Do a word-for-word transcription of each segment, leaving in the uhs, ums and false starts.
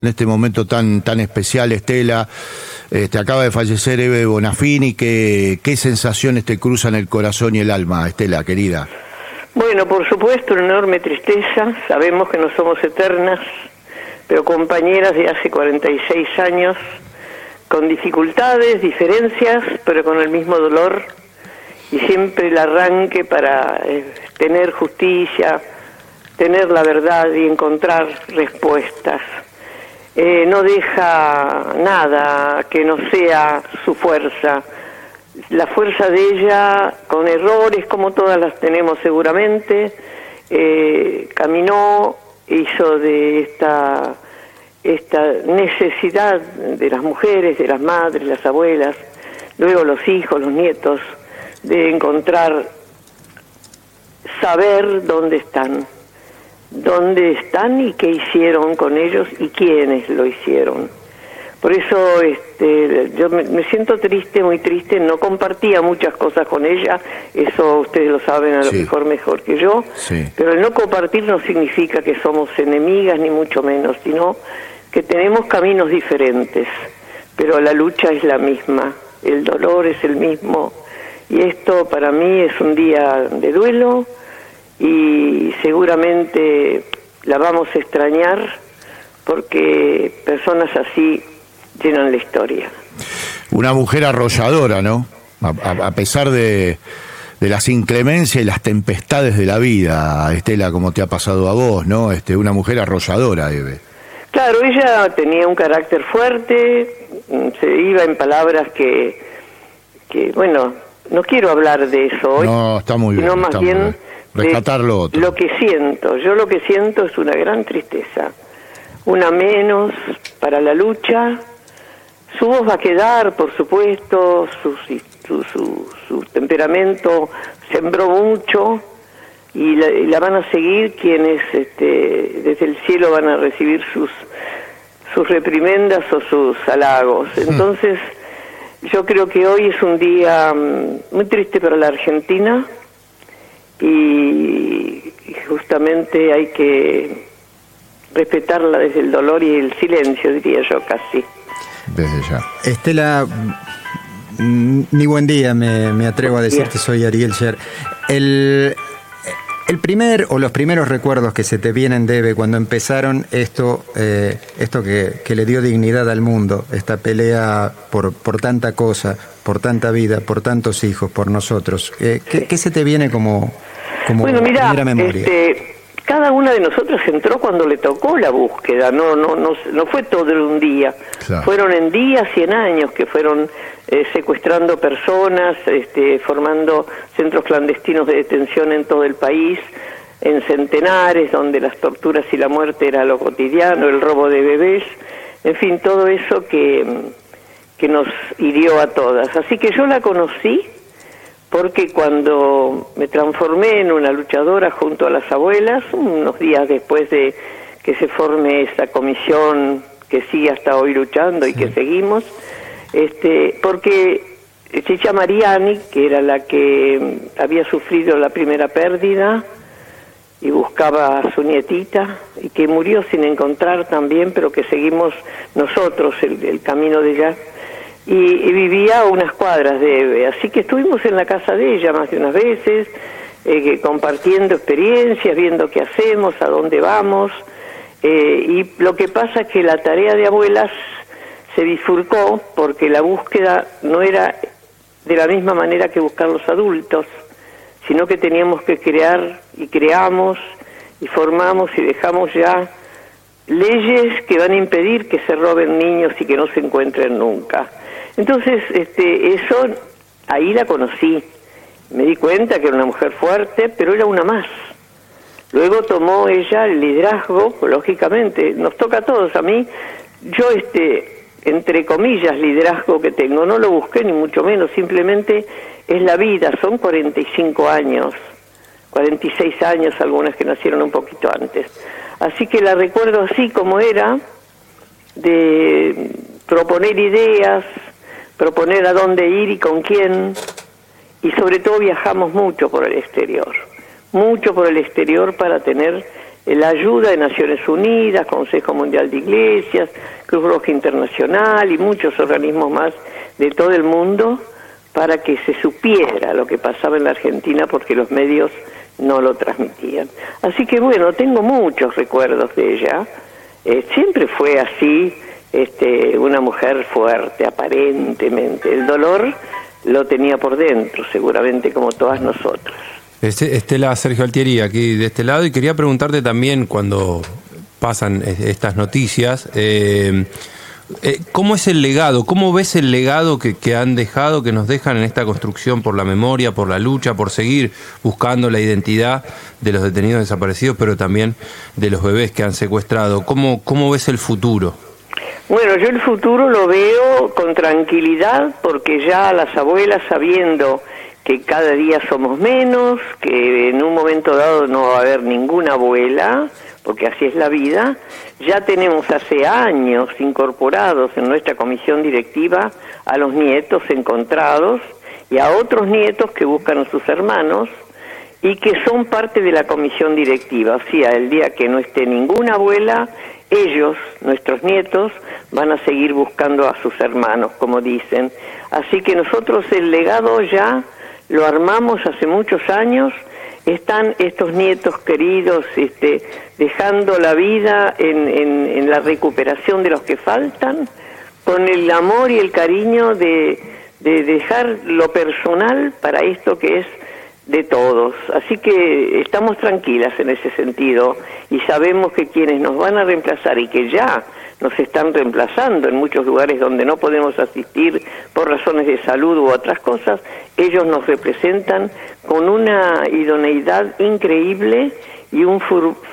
En este momento tan tan especial, Estela, este, acaba de fallecer Eve Bonafini. ¿Qué, qué sensaciones te cruzan el corazón y el alma, Estela, querida? Bueno, por supuesto, una enorme tristeza. Sabemos que no somos eternas, pero compañeras de hace cuarenta y seis años, con dificultades, diferencias, pero con el mismo dolor, y siempre el arranque para eh, tener justicia, tener la verdad y encontrar respuestas. Eh, no deja nada que no sea su fuerza. La fuerza de ella, con errores como todas las tenemos seguramente, eh, caminó, hizo de esta, esta necesidad de las mujeres, de las madres, las abuelas, luego los hijos, los nietos, de encontrar, saber dónde están. dónde están y qué hicieron con ellos y quiénes lo hicieron. Por eso este, yo me, me siento triste, muy triste. No compartía muchas cosas con ella, eso ustedes lo saben a lo Sí. mejor mejor que yo, Sí. pero el no compartir no significa que somos enemigas, ni mucho menos, sino que tenemos caminos diferentes, pero la lucha es la misma, el dolor es el mismo, y esto para mí es un día de duelo, y seguramente la vamos a extrañar porque personas así llenan la historia. Una mujer arrolladora, ¿no? A, a, a pesar de, de las inclemencias y las tempestades de la vida, Estela, como te ha pasado a vos, ¿no? Este, una mujer arrolladora, Eve. Claro, ella tenía un carácter fuerte, se iba en palabras que, que bueno, no quiero hablar de eso hoy. No, está muy bien. Sino más está muy bien bien. Rescatar lo otro. Lo que siento, yo lo que siento es una gran tristeza, una menos para la lucha. Su voz va a quedar, por supuesto, su, su, su, su temperamento sembró mucho y la, y la van a seguir quienes este, desde el cielo van a recibir sus, sus reprimendas o sus halagos. Entonces, yo creo que hoy es un día muy triste para la Argentina, y justamente hay que respetarla desde el dolor y el silencio, diría yo casi. Desde ya. Estela, mi buen día, me, me atrevo a decirte, soy Ariel Sher. El, el primer o los primeros recuerdos que se te vienen de Eve cuando empezaron esto, eh, esto que, que le dio dignidad al mundo, esta pelea por, por tanta cosa, por tanta vida, por tantos hijos, por nosotros. Eh, ¿qué, ¿Qué se te viene como, como bueno, mira, primera memoria? Este, cada una de nosotros entró cuando le tocó la búsqueda, no no no, no fue todo en un día, claro. Fueron en días y en años que fueron eh, secuestrando personas, este, formando centros clandestinos de detención en todo el país, en centenares, donde las torturas y la muerte era lo cotidiano, el robo de bebés, en fin, todo eso que, que nos hirió a todas. Así que yo la conocí porque cuando me transformé en una luchadora junto a las abuelas, unos días después de que se forme esta comisión que sigue hasta hoy luchando y sí. que seguimos, este, porque Chicha Mariani, que era la que había sufrido la primera pérdida y buscaba a su nietita, y que murió sin encontrar también, pero que seguimos nosotros el, el camino de ella, Y, y vivía a unas cuadras de Eve, así que estuvimos en la casa de ella más de unas veces, eh, compartiendo experiencias, viendo qué hacemos, a dónde vamos, eh, y lo que pasa es que la tarea de abuelas se bifurcó porque la búsqueda no era de la misma manera que buscar los adultos, sino que teníamos que crear, y creamos, y formamos, y dejamos ya leyes que van a impedir que se roben niños y que no se encuentren nunca. Entonces, este, eso, ahí la conocí, me di cuenta que era una mujer fuerte, pero era una más. Luego tomó ella el liderazgo, lógicamente, nos toca a todos. A mí, yo este, entre comillas, liderazgo que tengo, no lo busqué ni mucho menos, simplemente es la vida, son cuarenta y cinco años, cuarenta y seis años, algunas que nacieron un poquito antes. Así que la recuerdo así como era, de proponer ideas, proponer a dónde ir y con quién, y sobre todo viajamos mucho por el exterior, mucho por el exterior para tener la ayuda de Naciones Unidas, Consejo Mundial de Iglesias, Cruz Roja Internacional y muchos organismos más de todo el mundo para que se supiera lo que pasaba en la Argentina porque los medios no lo transmitían. Así que bueno, tengo muchos recuerdos de ella. Eh, siempre fue así, este, una mujer fuerte, aparentemente. El dolor lo tenía por dentro, seguramente como todas nosotras. Estela, Sergio Altieri, aquí de este lado, y quería preguntarte también, cuando pasan estas noticias, eh, eh, ¿cómo es el legado? ¿Cómo ves el legado que, que han dejado, que nos dejan en esta construcción por la memoria, por la lucha, por seguir buscando la identidad de los detenidos desaparecidos, pero también de los bebés que han secuestrado? ¿Cómo, cómo ves el futuro? Bueno, yo el futuro lo veo con tranquilidad, porque ya las abuelas, sabiendo que cada día somos menos, que en un momento dado no va a haber ninguna abuela, porque así es la vida, ya tenemos hace años incorporados en nuestra comisión directiva a los nietos encontrados y a otros nietos que buscan a sus hermanos y que son parte de la comisión directiva. O sea, el día que no esté ninguna abuela, ellos, nuestros nietos, van a seguir buscando a sus hermanos, como dicen. Así que nosotros el legado ya lo armamos hace muchos años. Están estos nietos queridos este, dejando la vida en, en, en la recuperación de los que faltan, con el amor y el cariño de, de dejar lo personal para esto que es de todos. Así que estamos tranquilas en ese sentido y sabemos que quienes nos van a reemplazar y que ya nos están reemplazando en muchos lugares donde no podemos asistir por razones de salud u otras cosas, ellos nos representan con una idoneidad increíble y un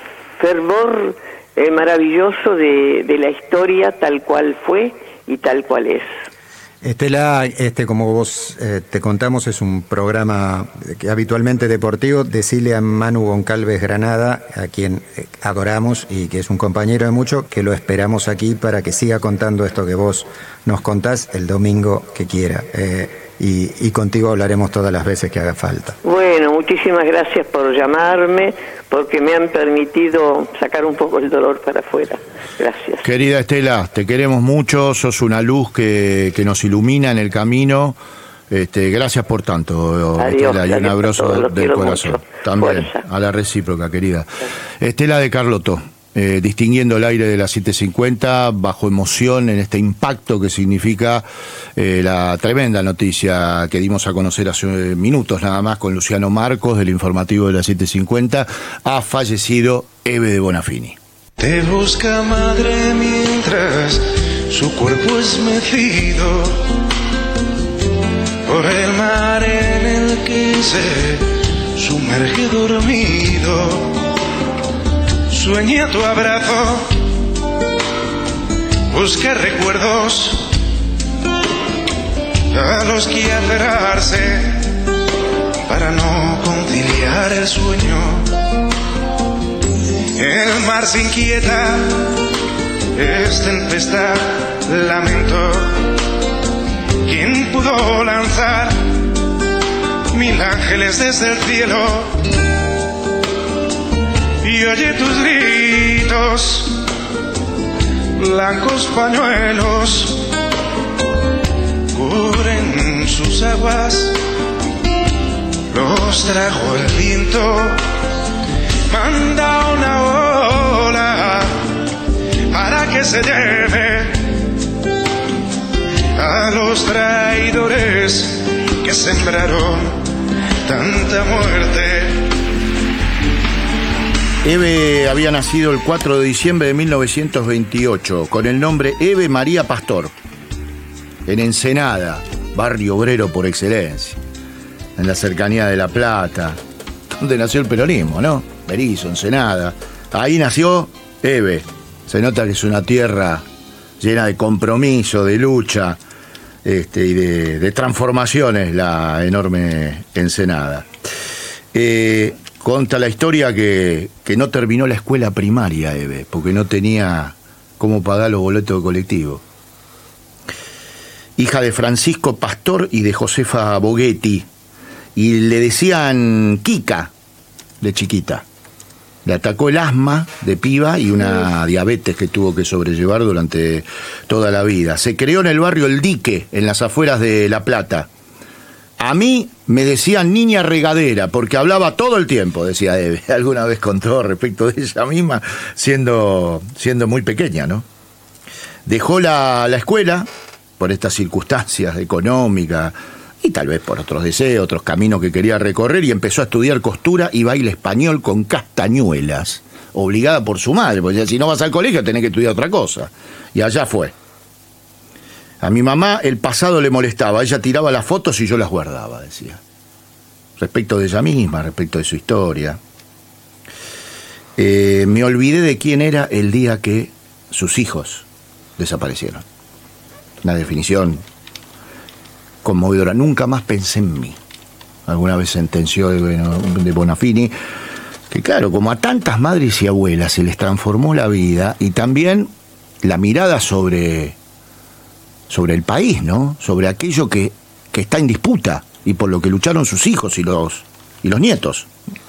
fervor eh, maravilloso de, de la historia tal cual fue y tal cual es. Estela, este, como vos eh, te contamos, es un programa que habitualmente deportivo. Decile a Manu Goncalves Granada, a quien adoramos y que es un compañero de mucho, que lo esperamos aquí para que siga contando esto que vos nos contás el domingo que quiera. Eh, y, y contigo hablaremos todas las veces que haga falta. Bueno, muchísimas gracias por llamarme, porque me han permitido sacar un poco el dolor para afuera. Gracias. Querida Estela, te queremos mucho, sos una luz que, que nos ilumina en el camino. Este, gracias por tanto, Adiós, Estela, y un abrazo del corazón. Mucho. También, Fuerza. a la recíproca, querida. Estela de Carlotto, eh, distinguiendo el aire de las siete cincuenta, bajo emoción en este impacto que significa eh, la tremenda noticia que dimos a conocer hace minutos nada más con Luciano Marcos del informativo de las siete cincuenta. Ha fallecido Eve de Bonafini. Te busca madre mientras su cuerpo es mecido por el mar en el que se sumerge dormido. Sueña tu abrazo, busca recuerdos a los que aferrarse para no conciliar el sueño. El mar se inquieta, es tempestad, lamento. ¿Quién pudo lanzar mil ángeles desde el cielo? Y oye tus gritos, blancos pañuelos cubren sus aguas, los trajo el viento. Manda una ola para que se lleve a los traidores que sembraron tanta muerte. Eve había nacido el cuatro de diciembre de mil novecientos veintiocho con el nombre Eve María Pastor, en Ensenada, barrio obrero por excelencia, en la cercanía de La Plata, donde nació el peronismo, ¿no? Berizo, Ensenada. Ahí nació Eve. Se nota que es una tierra llena de compromiso, de lucha este, y de, de transformaciones, la enorme Ensenada. Eh, Conta la historia que, que no terminó la escuela primaria, Eve, porque no tenía cómo pagar los boletos de colectivo. Hija de Francisco Pastor y de Josefa Boghetti, y le decían Kika de chiquita. Le atacó el asma de piba y una diabetes que tuvo que sobrellevar durante toda la vida. Se crió en el barrio El Dique, en las afueras de La Plata. A mí me decían niña regadera, porque hablaba todo el tiempo, decía Eve. Alguna vez contó respecto de ella misma, siendo, siendo muy pequeña, ¿no? Dejó la, la escuela por estas circunstancias económicas y tal vez por otros deseos, otros caminos que quería recorrer, y empezó a estudiar costura y baile español con castañuelas, obligada por su madre, porque si no vas al colegio tenés que estudiar otra cosa. Y allá fue. A mi mamá el pasado le molestaba, ella tiraba las fotos y yo las guardaba, decía. Respecto de ella misma, respecto de su historia. Eh, me olvidé de quién era el día que sus hijos desaparecieron. Una definición conmovedora. Nunca más pensé en mí. Alguna vez sentenció de Bonafini que, claro, como a tantas madres y abuelas se les transformó la vida y también la mirada sobre, sobre el país, ¿no? Sobre aquello que, que está en disputa y por lo que lucharon sus hijos y los, y los nietos.